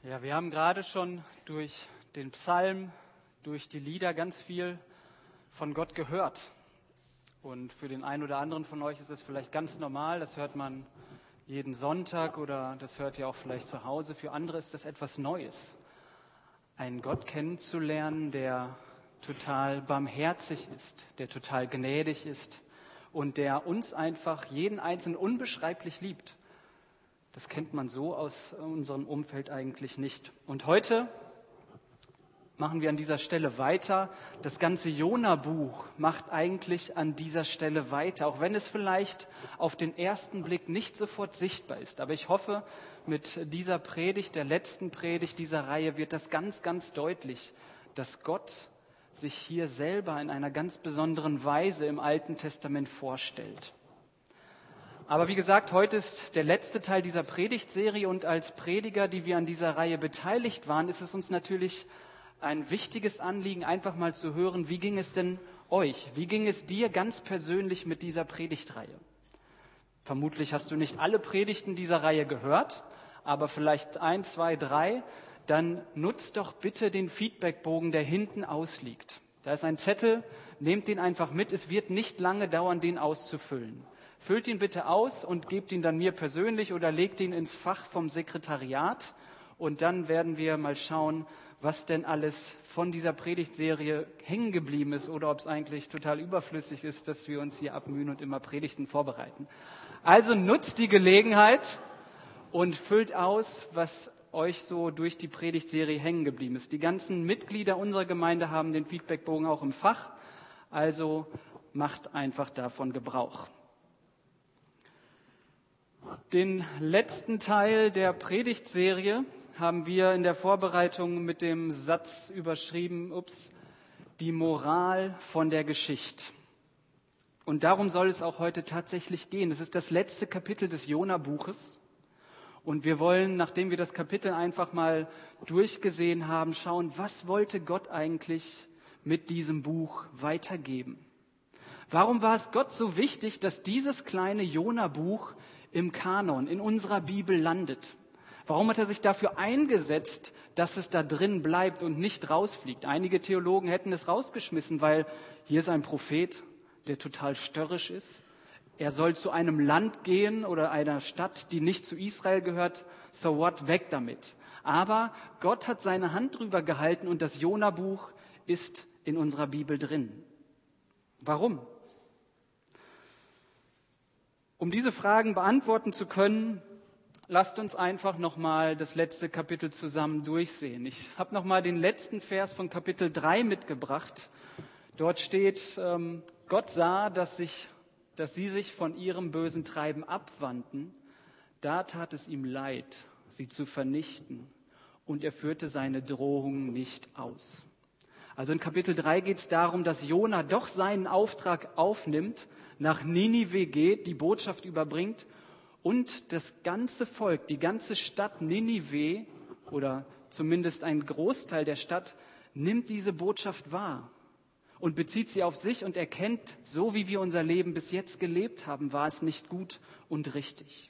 Ja, wir haben gerade schon durch den Psalm, durch die Lieder ganz viel von Gott gehört. Und für den einen oder anderen von euch ist es vielleicht ganz normal, das hört man jeden Sonntag oder das hört ihr auch vielleicht zu Hause. Für andere ist das etwas Neues, einen Gott kennenzulernen, der total barmherzig ist, der total gnädig ist und der uns einfach jeden Einzelnen unbeschreiblich liebt. Das kennt man so aus unserem Umfeld eigentlich nicht. Und heute machen wir an dieser Stelle weiter. Das ganze Jona-Buch macht eigentlich an dieser Stelle weiter, auch wenn es vielleicht auf den ersten Blick nicht sofort sichtbar ist. Aber ich hoffe, mit dieser Predigt, der letzten Predigt dieser Reihe, wird das ganz, ganz deutlich, dass Gott sich hier selber in einer ganz besonderen Weise im Alten Testament vorstellt. Aber wie gesagt, heute ist der letzte Teil dieser Predigtserie und als Prediger, die wir an dieser Reihe beteiligt waren, ist es uns natürlich ein wichtiges Anliegen, einfach mal zu hören, wie ging es denn euch? Wie ging es dir ganz persönlich mit dieser Predigtreihe? Vermutlich hast du nicht alle Predigten dieser Reihe gehört, aber vielleicht 1, 2, 3. Dann nutzt doch bitte den Feedbackbogen, der hinten ausliegt. Da ist ein Zettel, nehmt den einfach mit. Es wird nicht lange dauern, den auszufüllen. Füllt ihn bitte aus und gebt ihn dann mir persönlich oder legt ihn ins Fach vom Sekretariat. Und dann werden wir mal schauen, was denn alles von dieser Predigtserie hängen geblieben ist oder ob es eigentlich total überflüssig ist, dass wir uns hier abmühen und immer Predigten vorbereiten. Also nutzt die Gelegenheit und füllt aus, was euch so durch die Predigtserie hängen geblieben ist. Die ganzen Mitglieder unserer Gemeinde haben den Feedbackbogen auch im Fach, also macht einfach davon Gebrauch. Den letzten Teil der Predigtserie haben wir in der Vorbereitung mit dem Satz überschrieben, die Moral von der Geschichte. Und darum soll es auch heute tatsächlich gehen. Es ist das letzte Kapitel des Jona-Buches. Und wir wollen, nachdem wir das Kapitel einfach mal durchgesehen haben, schauen, was wollte Gott eigentlich mit diesem Buch weitergeben? Warum war es Gott so wichtig, dass dieses kleine Jona-Buch im Kanon, in unserer Bibel landet? Warum hat er sich dafür eingesetzt, dass es da drin bleibt und nicht rausfliegt? Einige Theologen hätten es rausgeschmissen, weil hier ist ein Prophet, der total störrisch ist. Er soll zu einem Land gehen oder einer Stadt, die nicht zu Israel gehört. So what, weg damit. Aber Gott hat seine Hand drüber gehalten und das Jona-Buch ist in unserer Bibel drin. Warum? Um diese Fragen beantworten zu können, lasst uns einfach nochmal das letzte Kapitel zusammen durchsehen. Ich habe nochmal den letzten Vers von Kapitel 3 mitgebracht. Dort steht, Gott sah, dass sie sich von ihrem bösen Treiben abwandten. Da tat es ihm leid, sie zu vernichten. Und er führte seine Drohungen nicht aus. Also in Kapitel 3 geht es darum, dass Jona doch seinen Auftrag aufnimmt, nach Ninive geht, die Botschaft überbringt und das ganze Volk, die ganze Stadt Ninive oder zumindest ein Großteil der Stadt nimmt diese Botschaft wahr und bezieht sie auf sich und erkennt, so wie wir unser Leben bis jetzt gelebt haben, war es nicht gut und richtig.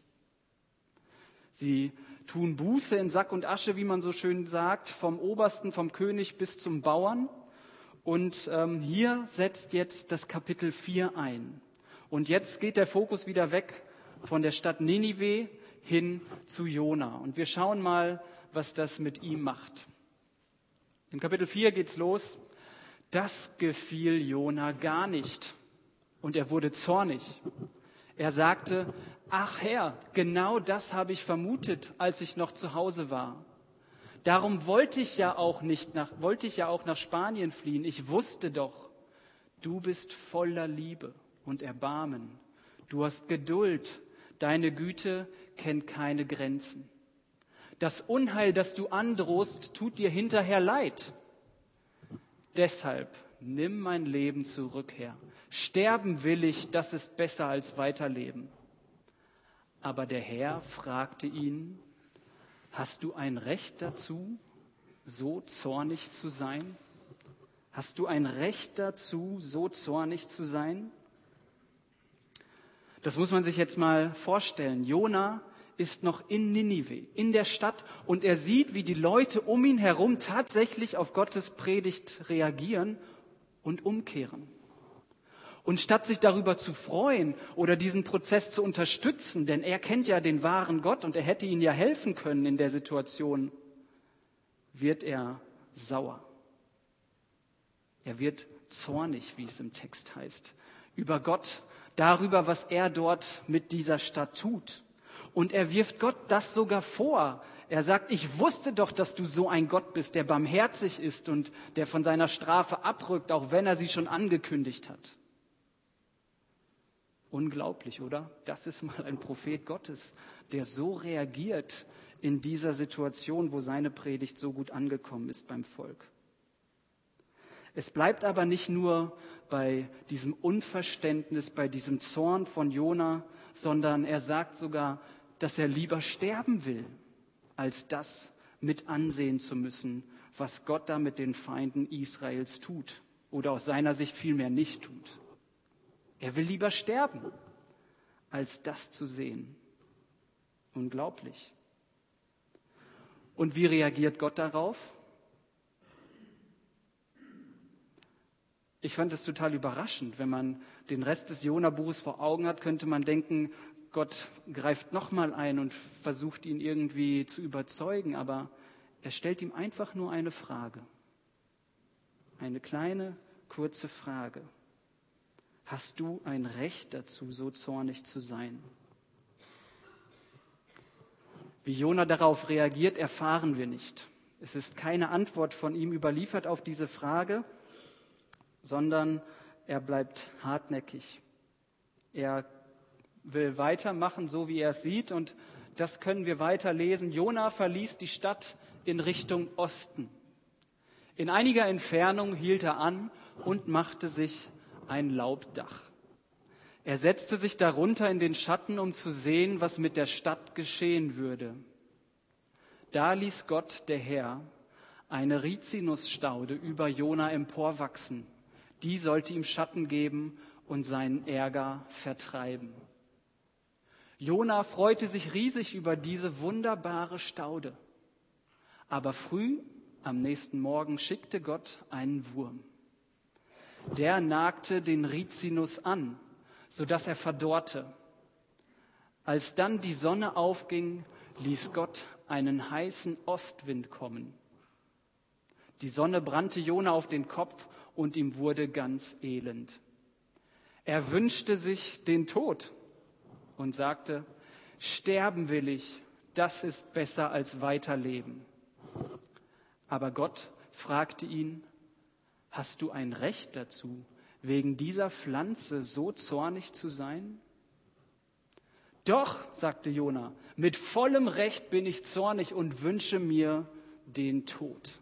Sie tun Buße in Sack und Asche, wie man so schön sagt, vom Obersten, vom König bis zum Bauern. Und hier setzt jetzt das Kapitel 4 ein. Und jetzt geht der Fokus wieder weg von der Stadt Ninive hin zu Jona. Und wir schauen mal, was das mit ihm macht. In Kapitel 4 geht's los. Das gefiel Jona gar nicht. Und er wurde zornig. Er sagte, ach Herr, genau das habe ich vermutet, als ich noch zu Hause war. Darum wollte ich ja auch nach Spanien fliehen. Ich wusste doch, du bist voller Liebe und Erbarmen. Du hast Geduld. Deine Güte kennt keine Grenzen. Das Unheil, das du androhst, tut dir hinterher leid. Deshalb nimm mein Leben zurück, Herr. Sterben will ich, das ist besser als weiterleben. Aber der Herr fragte ihn, hast du ein Recht dazu, so zornig zu sein? Hast du ein Recht dazu, so zornig zu sein? Das muss man sich jetzt mal vorstellen. Jona ist noch in Ninive, in der Stadt, und er sieht, wie die Leute um ihn herum tatsächlich auf Gottes Predigt reagieren und umkehren. Und statt sich darüber zu freuen oder diesen Prozess zu unterstützen, denn er kennt ja den wahren Gott und er hätte ihnen ja helfen können in der Situation, wird er sauer. Er wird zornig, wie es im Text heißt, über Gott, darüber, was er dort mit dieser Stadt tut. Und er wirft Gott das sogar vor. Er sagt, ich wusste doch, dass du so ein Gott bist, der barmherzig ist und der von seiner Strafe abrückt, auch wenn er sie schon angekündigt hat. Unglaublich, oder? Das ist mal ein Prophet Gottes, der so reagiert in dieser Situation, wo seine Predigt so gut angekommen ist beim Volk. Es bleibt aber nicht nur bei diesem Unverständnis, bei diesem Zorn von Jona, sondern er sagt sogar, dass er lieber sterben will, als das mit ansehen zu müssen, was Gott da mit den Feinden Israels tut oder aus seiner Sicht vielmehr nicht tut. Er will lieber sterben, als das zu sehen. Unglaublich. Und wie reagiert Gott darauf? Ich fand es total überraschend. Wenn man den Rest des Jona-Buches vor Augen hat, könnte man denken, Gott greift nochmal ein und versucht ihn irgendwie zu überzeugen. Aber er stellt ihm einfach nur eine Frage. Eine kleine, kurze Frage. Hast du ein Recht dazu, so zornig zu sein? Wie Jona darauf reagiert, erfahren wir nicht. Es ist keine Antwort von ihm überliefert auf diese Frage, sondern er bleibt hartnäckig. Er will weitermachen, so wie er es sieht, und das können wir weiterlesen. Jona verließ die Stadt in Richtung Osten. In einiger Entfernung hielt er an und machte sich ein Laubdach. Er setzte sich darunter in den Schatten, um zu sehen, was mit der Stadt geschehen würde. Da ließ Gott, der Herr, eine Rizinusstaude über Jona emporwachsen. Die sollte ihm Schatten geben und seinen Ärger vertreiben. Jona freute sich riesig über diese wunderbare Staude. Aber früh am nächsten Morgen schickte Gott einen Wurm. Der nagte den Rizinus an, sodass er verdorrte. Als dann die Sonne aufging, ließ Gott einen heißen Ostwind kommen. Die Sonne brannte Jona auf den Kopf und ihm wurde ganz elend. Er wünschte sich den Tod und sagte, sterben will ich, das ist besser als weiterleben. Aber Gott fragte ihn, hast du ein Recht dazu, wegen dieser Pflanze so zornig zu sein? Doch, sagte Jona, mit vollem Recht bin ich zornig und wünsche mir den Tod.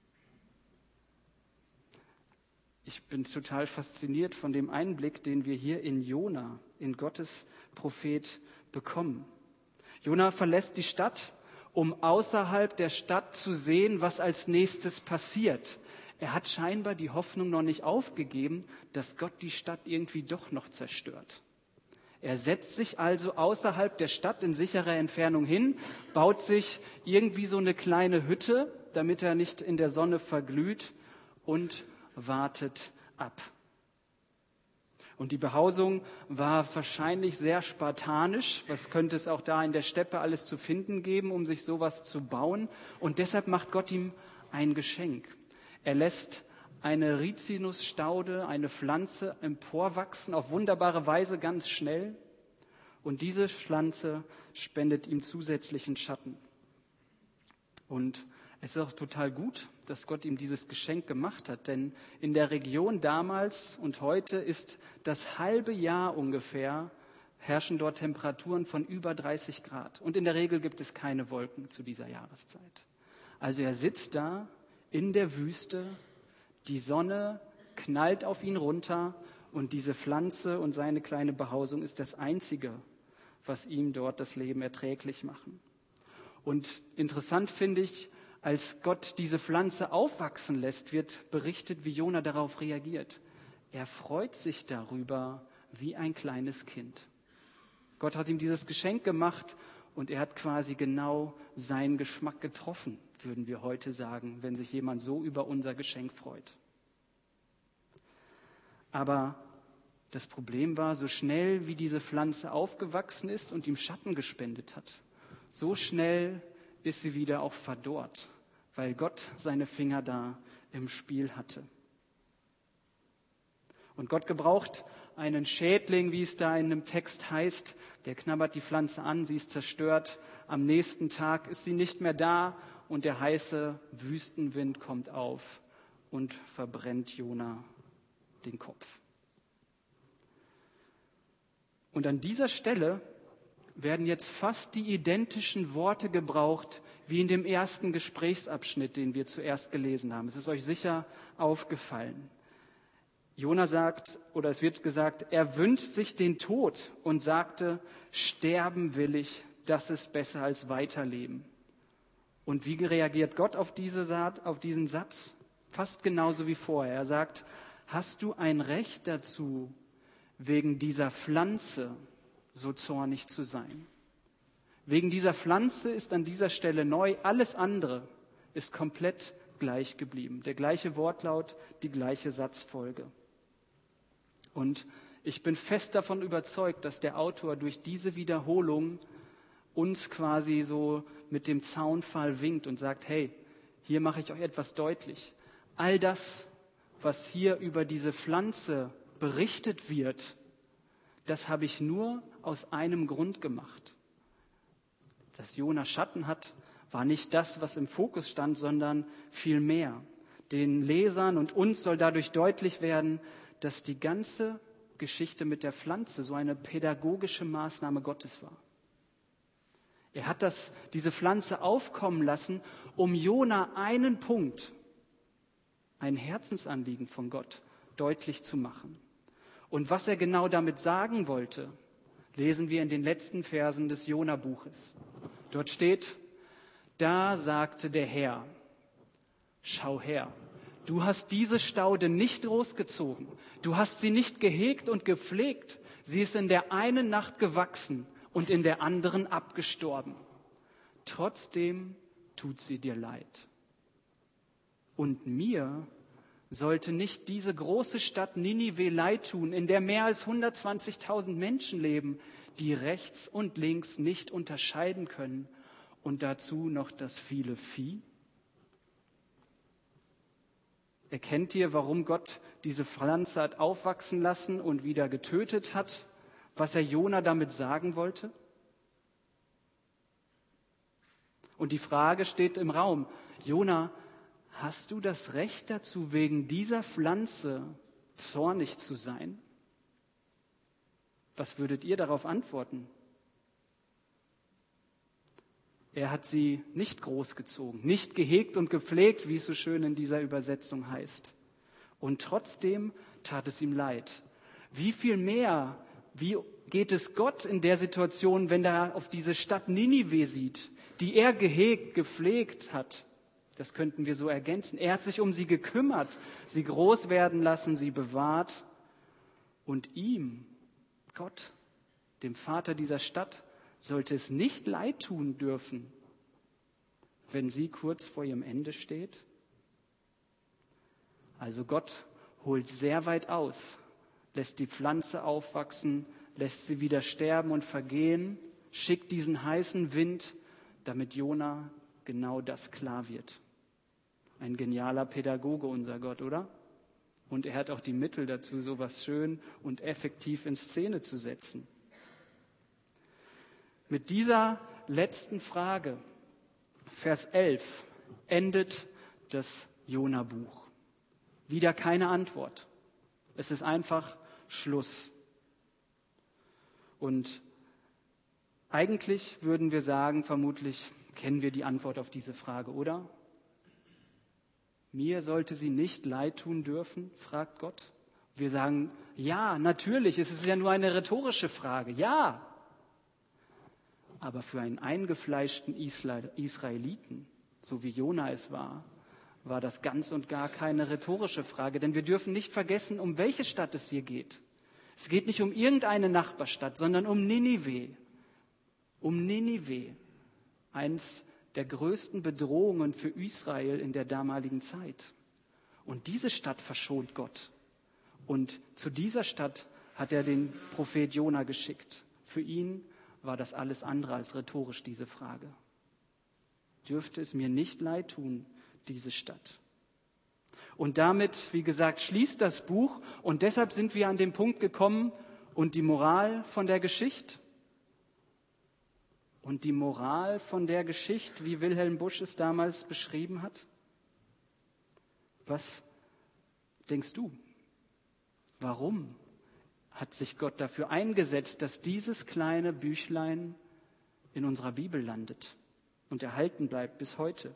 Ich bin total fasziniert von dem Einblick, den wir hier in Jona, in Gottes Prophet, bekommen. Jona verlässt die Stadt, um außerhalb der Stadt zu sehen, was als nächstes passiert. Er hat scheinbar die Hoffnung noch nicht aufgegeben, dass Gott die Stadt irgendwie doch noch zerstört. Er setzt sich also außerhalb der Stadt in sicherer Entfernung hin, baut sich irgendwie so eine kleine Hütte, damit er nicht in der Sonne verglüht, und wartet ab. Und die Behausung war wahrscheinlich sehr spartanisch. Was könnte es auch da in der Steppe alles zu finden geben, um sich sowas zu bauen? Und deshalb macht Gott ihm ein Geschenk. Er lässt eine Rizinusstaude, eine Pflanze emporwachsen, auf wunderbare Weise ganz schnell. Und diese Pflanze spendet ihm zusätzlichen Schatten. Und es ist auch total gut, dass Gott ihm dieses Geschenk gemacht hat, denn in der Region damals und heute ist das halbe Jahr ungefähr, herrschen dort Temperaturen von über 30 Grad. Und in der Regel gibt es keine Wolken zu dieser Jahreszeit. Also er sitzt da in der Wüste, die Sonne knallt auf ihn runter und diese Pflanze und seine kleine Behausung ist das Einzige, was ihm dort das Leben erträglich machen. Und interessant finde ich, als Gott diese Pflanze aufwachsen lässt, wird berichtet, wie Jona darauf reagiert. Er freut sich darüber wie ein kleines Kind. Gott hat ihm dieses Geschenk gemacht Und er hat quasi genau seinen Geschmack getroffen, würden wir heute sagen, wenn sich jemand so über unser Geschenk freut. Aber das Problem war, so schnell wie diese Pflanze aufgewachsen ist und ihm Schatten gespendet hat, so schnell ist sie wieder auch verdorrt, weil Gott seine Finger da im Spiel hatte. Und Gott gebraucht einen Schädling, wie es da in einem Text heißt, der knabbert die Pflanze an, sie ist zerstört. Am nächsten Tag ist sie nicht mehr da und der heiße Wüstenwind kommt auf und verbrennt Jona den Kopf. Und an dieser Stelle werden jetzt fast die identischen Worte gebraucht wie in dem ersten Gesprächsabschnitt, den wir zuerst gelesen haben. Es ist euch sicher aufgefallen. Jona sagt, oder es wird gesagt, er wünscht sich den Tod und sagte, sterben will ich, das ist besser als weiterleben. Und wie reagiert Gott auf diesen Satz? Fast genauso wie vorher. Er sagt, hast du ein Recht dazu, wegen dieser Pflanze so zornig zu sein? Wegen dieser Pflanze ist an dieser Stelle neu, alles andere ist komplett gleich geblieben. Der gleiche Wortlaut, die gleiche Satzfolge. Und ich bin fest davon überzeugt, dass der Autor durch diese Wiederholung uns quasi so mit dem Zaunpfahl winkt und sagt, hey, hier mache ich euch etwas deutlich. All das, was hier über diese Pflanze berichtet wird, das habe ich nur aus einem Grund gemacht. Dass Jona Schatten hat, war nicht das, was im Fokus stand, sondern viel mehr. Den Lesern und uns soll dadurch deutlich werden, dass die ganze Geschichte mit der Pflanze so eine pädagogische Maßnahme Gottes war. Er hat diese Pflanze aufkommen lassen, um Jona einen Punkt, ein Herzensanliegen von Gott, deutlich zu machen. Und was er genau damit sagen wollte, lesen wir in den letzten Versen des Jona-Buches. Dort steht, da sagte der Herr, schau her, du hast diese Staude nicht großgezogen, du hast sie nicht gehegt und gepflegt, sie ist in der einen Nacht gewachsen und in der anderen abgestorben. Trotzdem tut sie dir leid. Und mir sollte nicht diese große Stadt Ninive leid tun, in der mehr als 120.000 Menschen leben, die rechts und links nicht unterscheiden können und dazu noch das viele Vieh? Erkennt ihr, warum Gott diese Pflanze hat aufwachsen lassen und wieder getötet hat, was er Jona damit sagen wollte? Und die Frage steht im Raum, Jona, hast du das Recht dazu, wegen dieser Pflanze zornig zu sein? Was würdet ihr darauf antworten? Er hat sie nicht großgezogen, nicht gehegt und gepflegt, wie es so schön in dieser Übersetzung heißt. Und trotzdem tat es ihm leid. Wie viel mehr, wie geht es Gott in der Situation, wenn er auf diese Stadt Ninive sieht, die er gehegt, gepflegt hat? Das könnten wir so ergänzen. Er hat sich um sie gekümmert, sie groß werden lassen, sie bewahrt. Und ihm, Gott, dem Vater dieser Stadt, sollte es nicht leid tun dürfen, wenn sie kurz vor ihrem Ende steht? Also Gott holt sehr weit aus, lässt die Pflanze aufwachsen, lässt sie wieder sterben und vergehen, schickt diesen heißen Wind, damit Jona genau das klar wird. Ein genialer Pädagoge, unser Gott, oder? Und er hat auch die Mittel dazu, sowas schön und effektiv in Szene zu setzen. Mit dieser letzten Frage, Vers 11, endet das Jona-Buch. Wieder keine Antwort. Es ist einfach Schluss. Und eigentlich würden wir sagen, vermutlich kennen wir die Antwort auf diese Frage, oder? Mir sollte sie nicht leid tun dürfen, fragt Gott. Wir sagen, ja, natürlich, es ist ja nur eine rhetorische Frage, ja. Aber für einen eingefleischten Israeliten, so wie Jona es war das ganz und gar keine rhetorische Frage. Denn wir dürfen nicht vergessen, um welche Stadt es hier geht. Es geht nicht um irgendeine Nachbarstadt, sondern um Ninive. um Ninive, eins der größten Bedrohungen für Israel in der damaligen Zeit. Und diese Stadt verschont Gott. Und zu dieser Stadt hat er den Prophet Jona geschickt. Für ihn war das alles andere als rhetorisch, diese Frage. Dürfte es mir nicht leid tun, diese Stadt? Und damit, wie gesagt, schließt das Buch. Und deshalb sind wir an den Punkt gekommen, und die Moral von der Geschichte? Und die Moral von der Geschichte, wie Wilhelm Busch es damals beschrieben hat? Was denkst du? Warum hat sich Gott dafür eingesetzt, dass dieses kleine Büchlein in unserer Bibel landet und erhalten bleibt bis heute?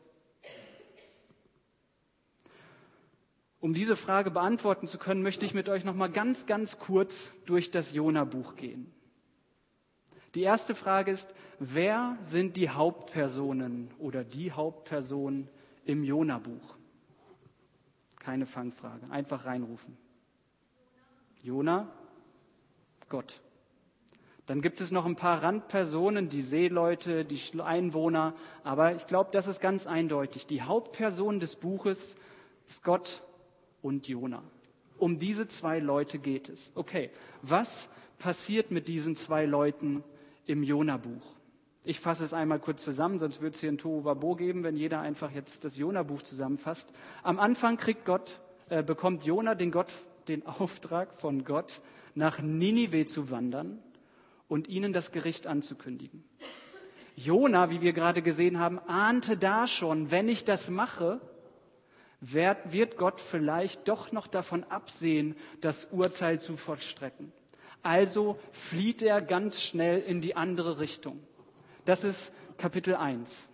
Um diese Frage beantworten zu können, möchte ich mit euch noch mal ganz kurz durch das Jona-Buch gehen. Die erste Frage ist, wer sind die Hauptpersonen oder die Hauptperson im Jona-Buch? Keine Fangfrage, einfach reinrufen. Jona, Gott. Dann gibt es noch ein paar Randpersonen, die Seeleute, die Einwohner, aber ich glaube, das ist ganz eindeutig. Die Hauptperson des Buches ist Gott und Jona. Um diese zwei Leute geht es. Okay, was passiert mit diesen zwei Leuten im Jona-Buch? Ich fasse es einmal kurz zusammen, sonst wird es hier ein Tohuwabohu geben, wenn jeder einfach jetzt das Jona-Buch zusammenfasst. Am Anfang bekommt Jona den Auftrag von Gott, nach Ninive zu wandern und ihnen das Gericht anzukündigen. Jona, wie wir gerade gesehen haben, ahnte da schon, wenn ich das mache, wird Gott vielleicht doch noch davon absehen, das Urteil zu vollstrecken. Also flieht er ganz schnell in die andere Richtung. Das ist Kapitel 1.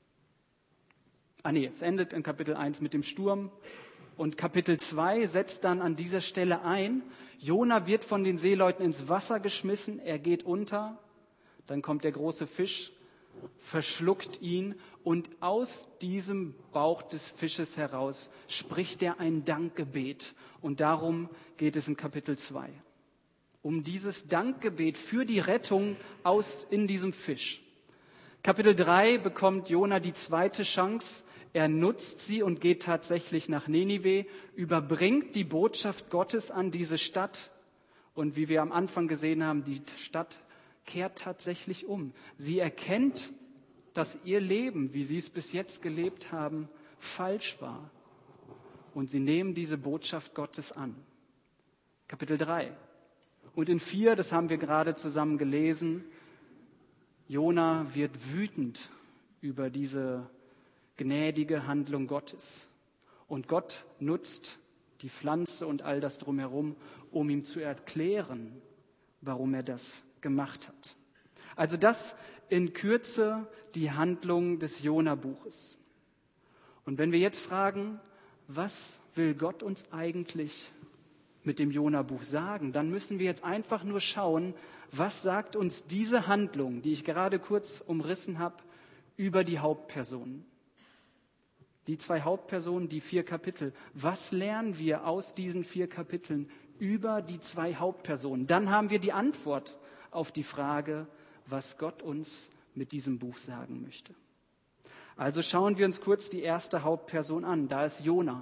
Es endet in Kapitel 1 mit dem Sturm. Und Kapitel 2 setzt dann an dieser Stelle ein. Jona wird von den Seeleuten ins Wasser geschmissen, er geht unter. Dann kommt der große Fisch, verschluckt ihn und aus diesem Bauch des Fisches heraus spricht er ein Dankgebet. Und darum geht es in Kapitel 2. Um dieses Dankgebet für die Rettung in diesem Fisch. Kapitel 3 bekommt Jona die zweite Chance. Er nutzt sie und geht tatsächlich nach Ninive, überbringt die Botschaft Gottes an diese Stadt. Und wie wir am Anfang gesehen haben, die Stadt kehrt tatsächlich um. Sie erkennt, dass ihr Leben, wie sie es bis jetzt gelebt haben, falsch war. Und sie nehmen diese Botschaft Gottes an. Kapitel 3. Und in 4, das haben wir gerade zusammen gelesen, Jona wird wütend über diese gnädige Handlung Gottes. Und Gott nutzt die Pflanze und all das drumherum, um ihm zu erklären, warum er das gemacht hat. Also das in Kürze die Handlung des Jona-Buches. Und wenn wir jetzt fragen, was will Gott uns eigentlich mit dem Jona-Buch sagen, dann müssen wir jetzt einfach nur schauen, was sagt uns diese Handlung, die ich gerade kurz umrissen habe, über die Hauptpersonen. Die 2 Hauptpersonen, die 4 Kapitel. Was lernen wir aus diesen 4 Kapiteln über die 2 Hauptpersonen? Dann haben wir die Antwort auf die Frage, was Gott uns mit diesem Buch sagen möchte. Also schauen wir uns kurz die erste Hauptperson an. Da ist Jona.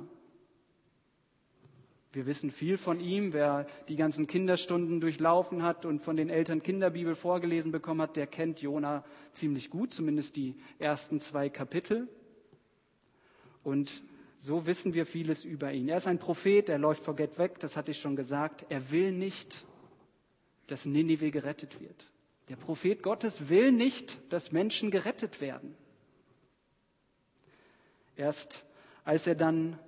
Wir wissen viel von ihm. Wer die ganzen Kinderstunden durchlaufen hat und von den Eltern Kinderbibel vorgelesen bekommen hat, der kennt Jona ziemlich gut, zumindest die ersten 2 Kapitel. Und so wissen wir vieles über ihn. Er ist ein Prophet, er läuft vor Gott weg, das hatte ich schon gesagt. Er will nicht, dass Ninive gerettet wird. Der Prophet Gottes will nicht, dass Menschen gerettet werden. Erst als er dann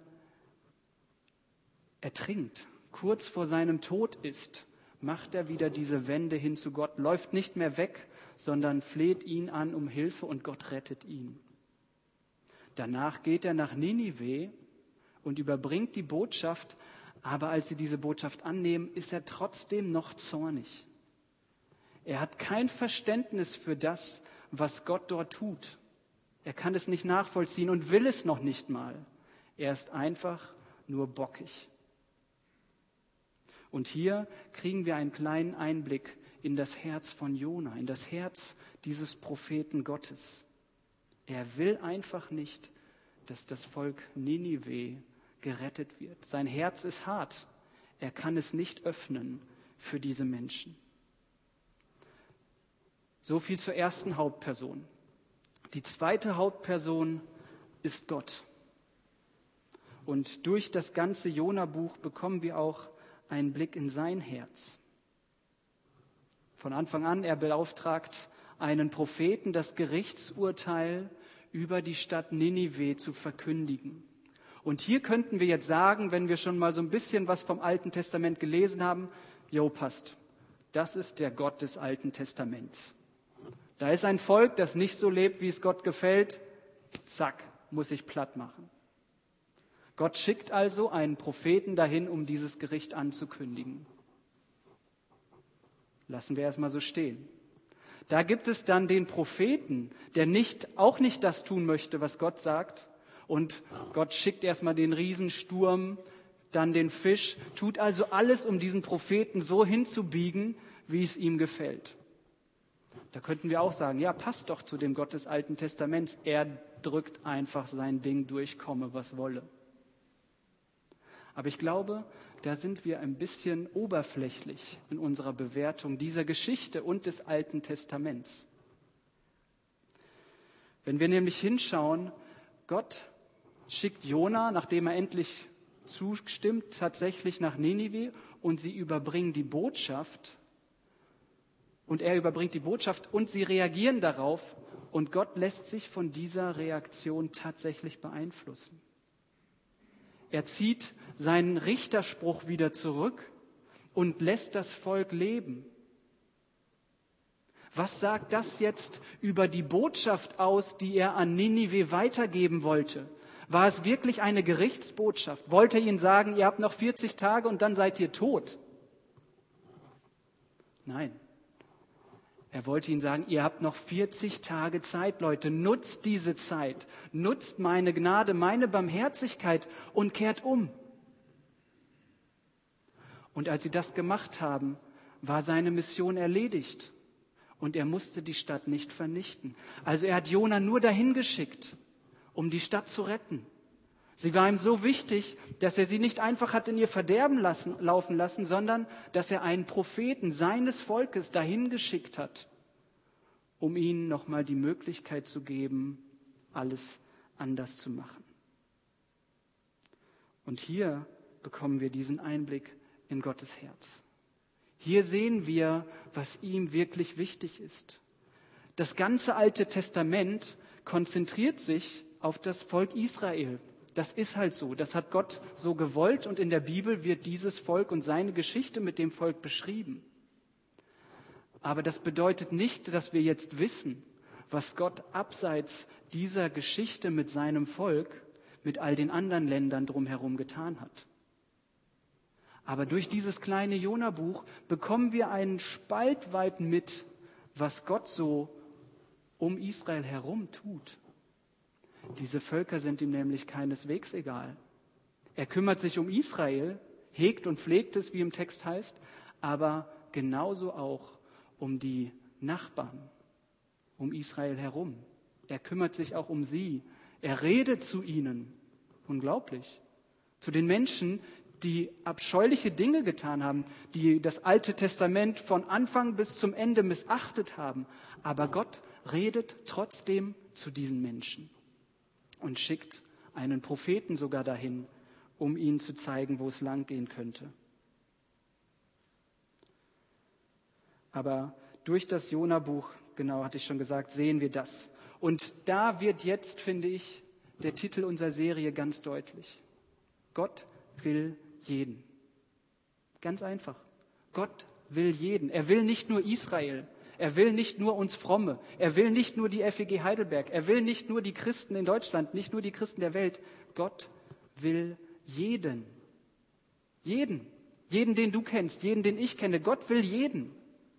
ertrinkt, kurz vor seinem Tod ist, macht er wieder diese Wende hin zu Gott, läuft nicht mehr weg, sondern fleht ihn an um Hilfe und Gott rettet ihn. Danach geht er nach Ninive und überbringt die Botschaft, aber als sie diese Botschaft annehmen, ist er trotzdem noch zornig. Er hat kein Verständnis für das, was Gott dort tut. Er kann es nicht nachvollziehen und will es noch nicht mal. Er ist einfach nur bockig. Und hier kriegen wir einen kleinen Einblick in das Herz von Jona, in das Herz dieses Propheten Gottes. Er will einfach nicht, dass das Volk Ninive gerettet wird. Sein Herz ist hart. Er kann es nicht öffnen für diese Menschen. So viel zur ersten Hauptperson. Die zweite Hauptperson ist Gott. Und durch das ganze Jona-Buch bekommen wir auch einen Blick in sein Herz. Von Anfang an, er beauftragt einen Propheten, das Gerichtsurteil über die Stadt Ninive zu verkündigen. Und hier könnten wir jetzt sagen, wenn wir schon mal so ein bisschen was vom Alten Testament gelesen haben, jo, passt, das ist der Gott des Alten Testaments. Da ist ein Volk, das nicht so lebt, wie es Gott gefällt, zack, muss ich platt machen. Gott schickt also einen Propheten dahin, um dieses Gericht anzukündigen. Lassen wir erstmal so stehen. Da gibt es dann den Propheten, der auch nicht das tun möchte, was Gott sagt. Und Gott schickt erstmal den Riesensturm, dann den Fisch, tut also alles, um diesen Propheten so hinzubiegen, wie es ihm gefällt. Da könnten wir auch sagen, ja, passt doch zu dem Gott des Alten Testaments. Er drückt einfach sein Ding durch, komme, was wolle. Aber ich glaube, da sind wir ein bisschen oberflächlich in unserer Bewertung dieser Geschichte und des Alten Testaments. Wenn wir nämlich hinschauen, Gott schickt Jona, nachdem er endlich zustimmt, tatsächlich nach Ninive und sie überbringen die Botschaft und er überbringt die Botschaft und sie reagieren darauf und Gott lässt sich von dieser Reaktion tatsächlich beeinflussen. Er zieht seinen Richterspruch wieder zurück und lässt das Volk leben. Was sagt das jetzt über die Botschaft aus, die er an Ninive weitergeben wollte? War es wirklich eine Gerichtsbotschaft? Wollte er ihnen sagen, ihr habt noch 40 Tage und dann seid ihr tot? Nein. Er wollte ihnen sagen, ihr habt noch 40 Tage Zeit, Leute. Nutzt diese Zeit. Nutzt meine Gnade, meine Barmherzigkeit und kehrt um. Und als sie das gemacht haben, war seine Mission erledigt. Und er musste die Stadt nicht vernichten. Also er hat Jona nur dahin geschickt, um die Stadt zu retten. Sie war ihm so wichtig, dass er sie nicht einfach hat in ihr Verderben laufen lassen, sondern dass er einen Propheten seines Volkes dahin geschickt hat, um ihnen nochmal die Möglichkeit zu geben, alles anders zu machen. Und hier bekommen wir diesen Einblick in Gottes Herz. Hier sehen wir, was ihm wirklich wichtig ist. Das ganze Alte Testament konzentriert sich auf das Volk Israel. Das ist halt so, das hat Gott so gewollt und in der Bibel wird dieses Volk und seine Geschichte mit dem Volk beschrieben. Aber das bedeutet nicht, dass wir jetzt wissen, was Gott abseits dieser Geschichte mit seinem Volk, mit all den anderen Ländern drumherum getan hat. Aber durch dieses kleine Jona-Buch bekommen wir einen Spalt weit mit, was Gott so um Israel herum tut. Diese Völker sind ihm nämlich keineswegs egal. Er kümmert sich um Israel, hegt und pflegt es, wie im Text heißt, aber genauso auch um die Nachbarn, um Israel herum. Er kümmert sich auch um sie. Er redet zu ihnen. Unglaublich. Zu den Menschen, die abscheuliche Dinge getan haben, die das Alte Testament von Anfang bis zum Ende missachtet haben. Aber Gott redet trotzdem zu diesen Menschen und schickt einen Propheten sogar dahin, um ihnen zu zeigen, wo es lang gehen könnte. Aber durch das Jona-Buch, genau hatte ich schon gesagt, sehen wir das. Und da wird jetzt, finde ich, der Titel unserer Serie ganz deutlich. Gott will jeden. Ganz einfach. Gott will jeden. Er will nicht nur Israel. Er will nicht nur uns Fromme. Er will nicht nur die FEG Heidelberg. Er will nicht nur die Christen in Deutschland, nicht nur die Christen der Welt. Gott will jeden. Jeden. Jeden, den du kennst, jeden, den ich kenne. Gott will jeden.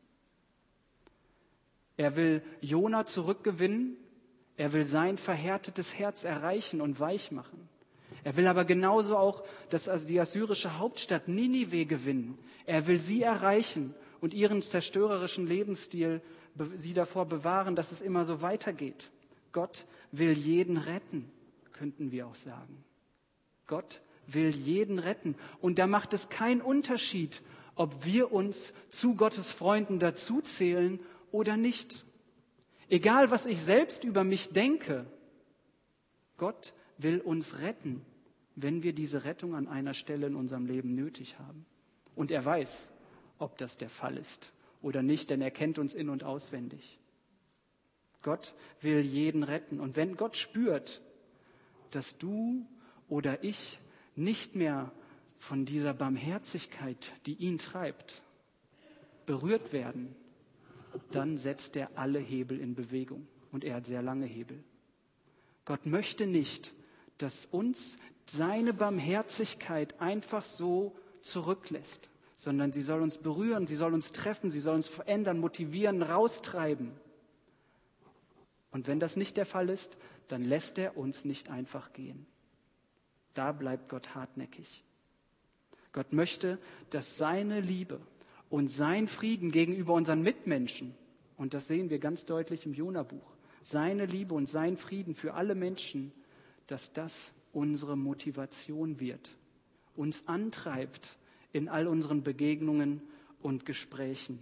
Er will Jona zurückgewinnen. Er will sein verhärtetes Herz erreichen und weich machen. Er will aber genauso auch die assyrische Hauptstadt Ninive gewinnen. Er will sie erreichen und ihren zerstörerischen Lebensstil sie davor bewahren, dass es immer so weitergeht. Gott will jeden retten, könnten wir auch sagen. Gott will jeden retten. Und da macht es keinen Unterschied, ob wir uns zu Gottes Freunden dazuzählen oder nicht. Egal, was ich selbst über mich denke, Gott will uns retten, wenn wir diese Rettung an einer Stelle in unserem Leben nötig haben. Und er weiß, ob das der Fall ist oder nicht, denn er kennt uns in- und auswendig. Gott will jeden retten. Und wenn Gott spürt, dass du oder ich nicht mehr von dieser Barmherzigkeit, die ihn treibt, berührt werden, dann setzt er alle Hebel in Bewegung. Und er hat sehr lange Hebel. Gott möchte nicht, dass uns seine Barmherzigkeit einfach so zurücklässt, sondern sie soll uns berühren, sie soll uns treffen, sie soll uns verändern, motivieren, raustreiben. Und wenn das nicht der Fall ist, dann lässt er uns nicht einfach gehen. Da bleibt Gott hartnäckig. Gott möchte, dass seine Liebe und sein Frieden gegenüber unseren Mitmenschen, und das sehen wir ganz deutlich im Jona-Buch, seine Liebe und sein Frieden für alle Menschen, dass das unsere Motivation wird, uns antreibt in all unseren Begegnungen und Gesprächen.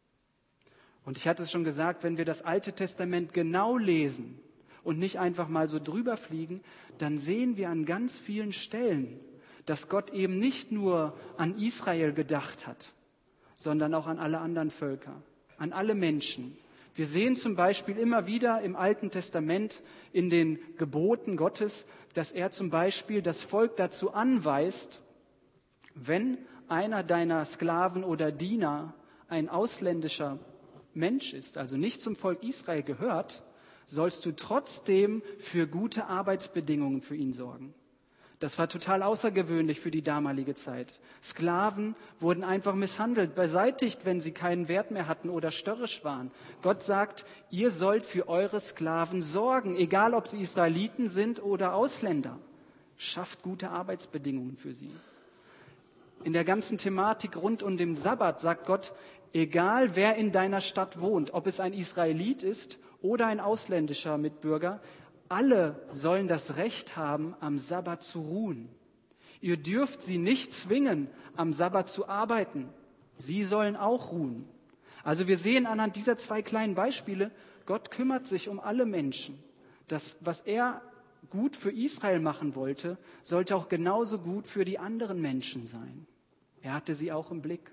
Und ich hatte es schon gesagt, wenn wir das Alte Testament genau lesen und nicht einfach mal so drüber fliegen, dann sehen wir an ganz vielen Stellen, dass Gott eben nicht nur an Israel gedacht hat, sondern auch an alle anderen Völker, an alle Menschen. Wir sehen zum Beispiel immer wieder im Alten Testament in den Geboten Gottes, dass er zum Beispiel das Volk dazu anweist, wenn einer deiner Sklaven oder Diener ein ausländischer Mensch ist, also nicht zum Volk Israel gehört, sollst du trotzdem für gute Arbeitsbedingungen für ihn sorgen. Das war total außergewöhnlich für die damalige Zeit. Sklaven wurden einfach misshandelt, beseitigt, wenn sie keinen Wert mehr hatten oder störrisch waren. Gott sagt, ihr sollt für eure Sklaven sorgen, egal ob sie Israeliten sind oder Ausländer. Schafft gute Arbeitsbedingungen für sie. In der ganzen Thematik rund um den Sabbat sagt Gott, egal wer in deiner Stadt wohnt, ob es ein Israelit ist oder ein ausländischer Mitbürger, alle sollen das Recht haben, am Sabbat zu ruhen. Ihr dürft sie nicht zwingen, am Sabbat zu arbeiten. Sie sollen auch ruhen. Also wir sehen anhand dieser zwei kleinen Beispiele, Gott kümmert sich um alle Menschen. Das, was er gut für Israel machen wollte, sollte auch genauso gut für die anderen Menschen sein. Er hatte sie auch im Blick.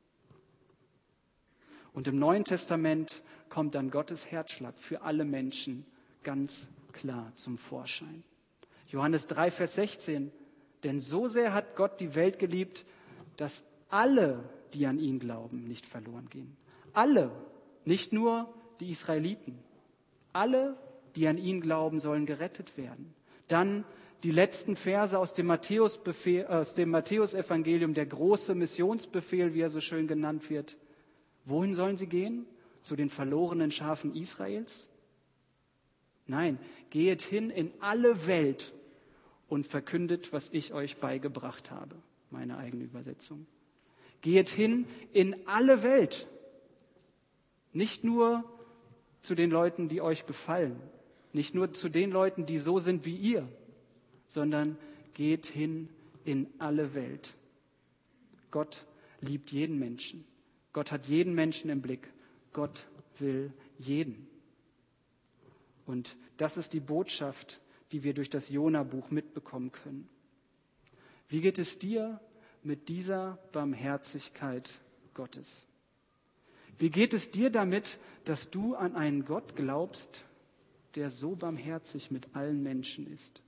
Und im Neuen Testament kommt dann Gottes Herzschlag für alle Menschen ganz klar zum Vorschein. Johannes 3, Vers 16. Denn so sehr hat Gott die Welt geliebt, dass alle, die an ihn glauben, nicht verloren gehen. Alle, nicht nur die Israeliten. Alle, die an ihn glauben, sollen gerettet werden. Dann die letzten Verse aus dem Matthäus-Evangelium, der große Missionsbefehl, wie er so schön genannt wird. Wohin sollen sie gehen? Zu den verlorenen Schafen Israels? Nein, geht hin in alle Welt und verkündet, was ich euch beigebracht habe. Meine eigene Übersetzung. Geht hin in alle Welt. Nicht nur zu den Leuten, die euch gefallen. Nicht nur zu den Leuten, die so sind wie ihr. Sondern geht hin in alle Welt. Gott liebt jeden Menschen. Gott hat jeden Menschen im Blick. Gott will jeden. Und das ist die Botschaft, die wir durch das Jona-Buch mitbekommen können. Wie geht es dir mit dieser Barmherzigkeit Gottes? Wie geht es dir damit, dass du an einen Gott glaubst, der so barmherzig mit allen Menschen ist?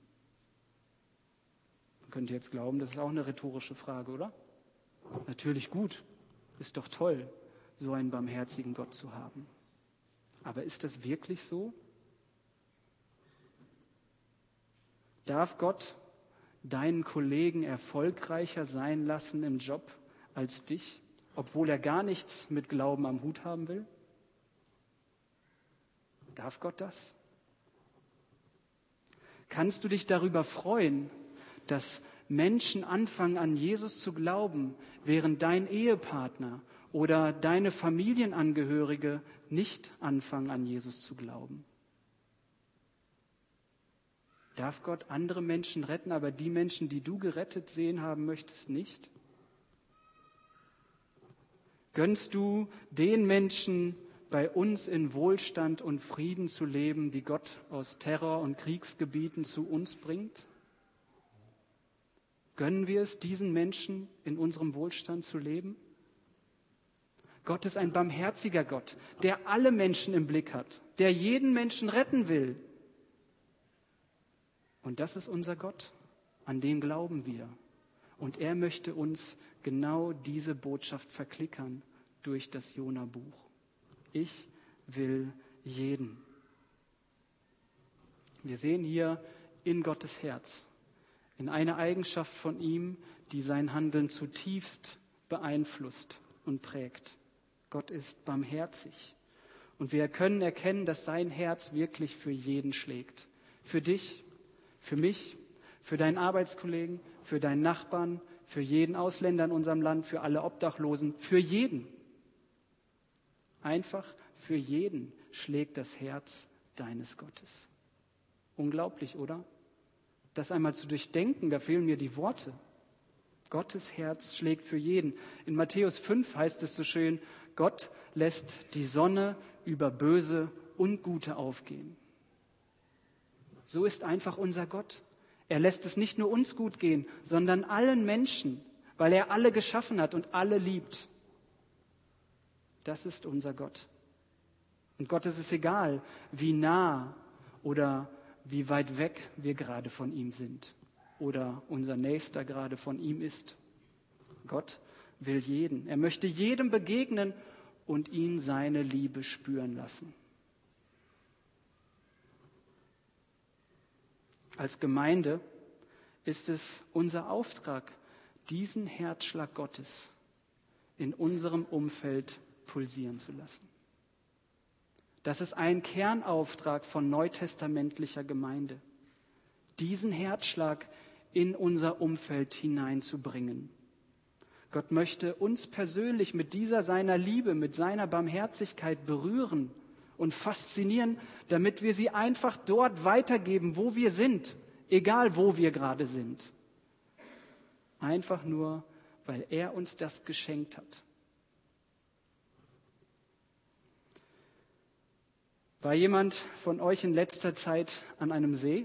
Man könnte jetzt glauben, das ist auch eine rhetorische Frage, oder? Natürlich gut, ist doch toll, so einen barmherzigen Gott zu haben. Aber ist das wirklich so? Darf Gott deinen Kollegen erfolgreicher sein lassen im Job als dich, obwohl er gar nichts mit Glauben am Hut haben will? Darf Gott das? Kannst du dich darüber freuen, dass Menschen anfangen, an Jesus zu glauben, während dein Ehepartner oder deine Familienangehörige nicht anfangen, an Jesus zu glauben? Darf Gott andere Menschen retten, aber die Menschen, die du gerettet sehen haben möchtest, nicht? Gönnst du den Menschen bei uns in Wohlstand und Frieden zu leben, die Gott aus Terror- und Kriegsgebieten zu uns bringt? Gönnen wir es diesen Menschen, in unserem Wohlstand zu leben? Gott ist ein barmherziger Gott, der alle Menschen im Blick hat, der jeden Menschen retten will. Und das ist unser Gott, an den glauben wir. Und er möchte uns genau diese Botschaft verklickern durch das Jona-Buch. Ich will jeden. Wir sehen hier in Gottes Herz, in eine Eigenschaft von ihm, die sein Handeln zutiefst beeinflusst und prägt. Gott ist barmherzig. Und wir können erkennen, dass sein Herz wirklich für jeden schlägt. Für dich, für mich, für deinen Arbeitskollegen, für deinen Nachbarn, für jeden Ausländer in unserem Land, für alle Obdachlosen, für jeden. Einfach für jeden schlägt das Herz deines Gottes. Unglaublich, oder? Das einmal zu durchdenken, da fehlen mir die Worte. Gottes Herz schlägt für jeden. In Matthäus 5 heißt es so schön, Gott lässt die Sonne über Böse und Gute aufgehen. So ist einfach unser Gott. Er lässt es nicht nur uns gut gehen, sondern allen Menschen, weil er alle geschaffen hat und alle liebt. Das ist unser Gott. Und Gott ist es egal, wie nah oder wie weit weg wir gerade von ihm sind oder unser Nächster gerade von ihm ist. Gott will jeden. Er möchte jedem begegnen und ihn seine Liebe spüren lassen. Als Gemeinde ist es unser Auftrag, diesen Herzschlag Gottes in unserem Umfeld pulsieren zu lassen. Das ist ein Kernauftrag von neutestamentlicher Gemeinde, diesen Herzschlag in unser Umfeld hineinzubringen. Gott möchte uns persönlich mit dieser seiner Liebe, mit seiner Barmherzigkeit berühren und faszinieren, damit wir sie einfach dort weitergeben, wo wir sind, egal wo wir gerade sind. Einfach nur, weil er uns das geschenkt hat. War jemand von euch in letzter Zeit an einem See?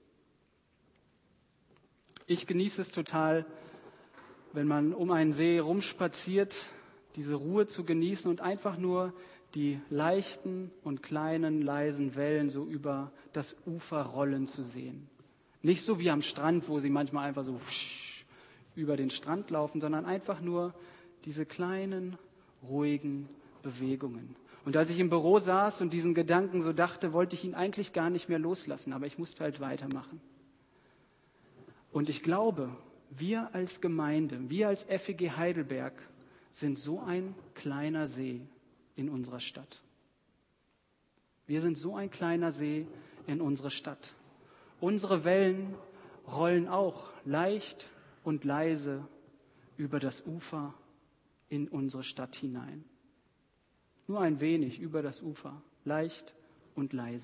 Ich genieße es total, wenn man um einen See rumspaziert, diese Ruhe zu genießen und einfach nur die leichten und kleinen, leisen Wellen so über das Ufer rollen zu sehen. Nicht so wie am Strand, wo sie manchmal einfach so über den Strand laufen, sondern einfach nur diese kleinen, ruhigen Bewegungen. Und als ich im Büro saß und diesen Gedanken so dachte, wollte ich ihn eigentlich gar nicht mehr loslassen, aber ich musste halt weitermachen. Und ich glaube, wir als Gemeinde, wir als FEG Heidelberg sind so ein kleiner See in unserer Stadt. Wir sind so ein kleiner See in unserer Stadt. Unsere Wellen rollen auch leicht und leise über das Ufer in unsere Stadt hinein. Nur ein wenig über das Ufer, leicht und leise.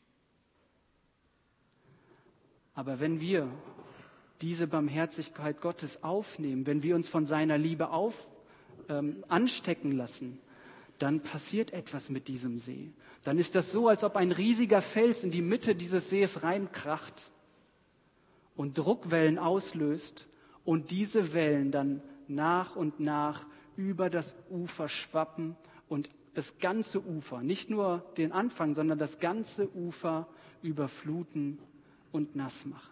Aber wenn wir diese Barmherzigkeit Gottes aufnehmen, wenn wir uns von seiner Liebe anstecken lassen, dann passiert etwas mit diesem See. Dann ist das so, als ob ein riesiger Fels in die Mitte dieses Sees reinkracht und Druckwellen auslöst und diese Wellen dann nach und nach über das Ufer schwappen und das ganze Ufer, nicht nur den Anfang, sondern das ganze Ufer überfluten und nass machen.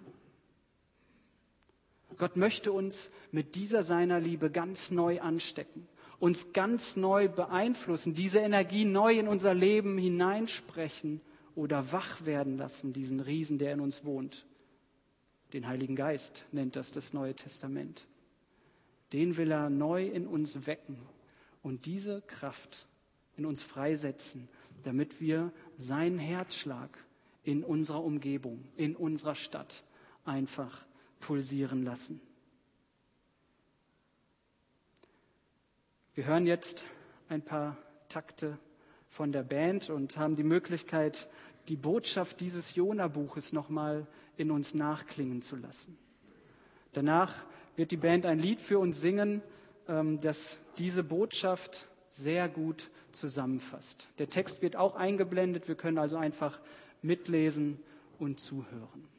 Gott möchte uns mit dieser seiner Liebe ganz neu anstecken, uns ganz neu beeinflussen, diese Energie neu in unser Leben hineinsprechen oder wach werden lassen, diesen Riesen, der in uns wohnt. Den Heiligen Geist nennt das Neue Testament. Den will er neu in uns wecken und diese Kraft in uns freisetzen, damit wir seinen Herzschlag in unserer Umgebung, in unserer Stadt einfach pulsieren lassen. Wir hören jetzt ein paar Takte von der Band und haben die Möglichkeit, die Botschaft dieses Jona-Buches nochmal in uns nachklingen zu lassen. Danach wird die Band ein Lied für uns singen, das diese Botschaft sehr gut zusammenfasst. Der Text wird auch eingeblendet, wir können also einfach mitlesen und zuhören.